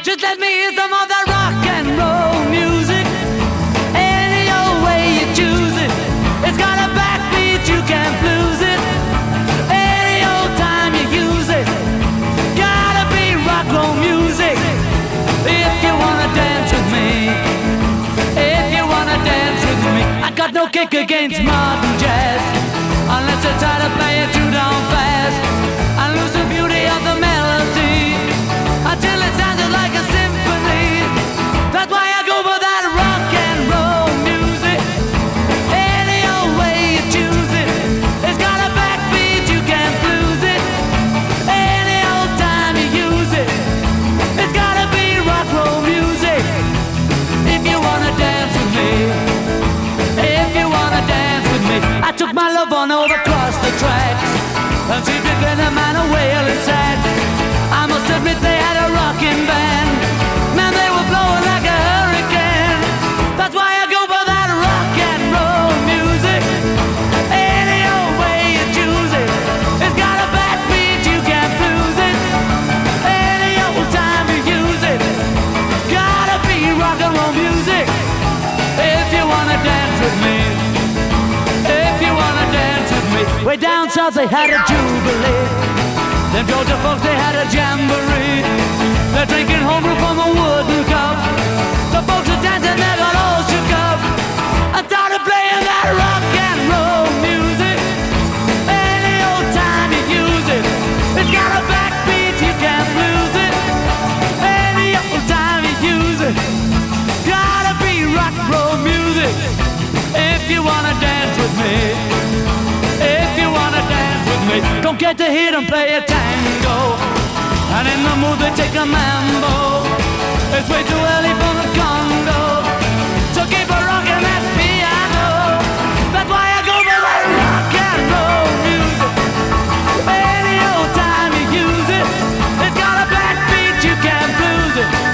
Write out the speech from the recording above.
Just let me hear some of that rock and roll music. Any old way you choose it. It's got a backbeat, you can't lose it. Any old time you use it. Gotta be rock roll music. If you wanna dance with me. If you wanna dance with me. I got no kick against modern jazz, unless you try to play it too down fast and lose the beauty of the melody until it sounded like a symphony. That's why I go for that rock and roll music. Any old way you choose it. It's got a backbeat, you can't lose it. Any old time you use it. It's gotta be rock roll music. If you wanna dance with me. If you wanna dance with me. I took my love on over across the tracks and see if you get a man a wailing sad. I must admit they had a rocking band. Man, they were blowing like a hurricane. That's why I go for that rock and roll music. Any old way you choose it. It's got a backbeat, you can't lose it. Any old time you use it. Gotta be rock and roll music. If you wanna dance with me. If you wanna dance with me. Way down south they had a jubilee. Them Georgia folks, they had a jamboree. They're drinking homebrew from a wooden cup. The folks are dancing, they got all shook up and started playing that rock and roll music. Any old time you use it. It's got a backbeat, you can't lose it. Any old time you use it. Gotta be rock and roll music. If you wanna dance with me. If you wanna dance with me. Don't get to hear them play a tango, and in the mood they take a mambo. It's way too early for the Congo, so keep a rockin' that piano. That's why I go for that rock and roll music. Any old time you use it. It's got a backbeat, you can't lose it.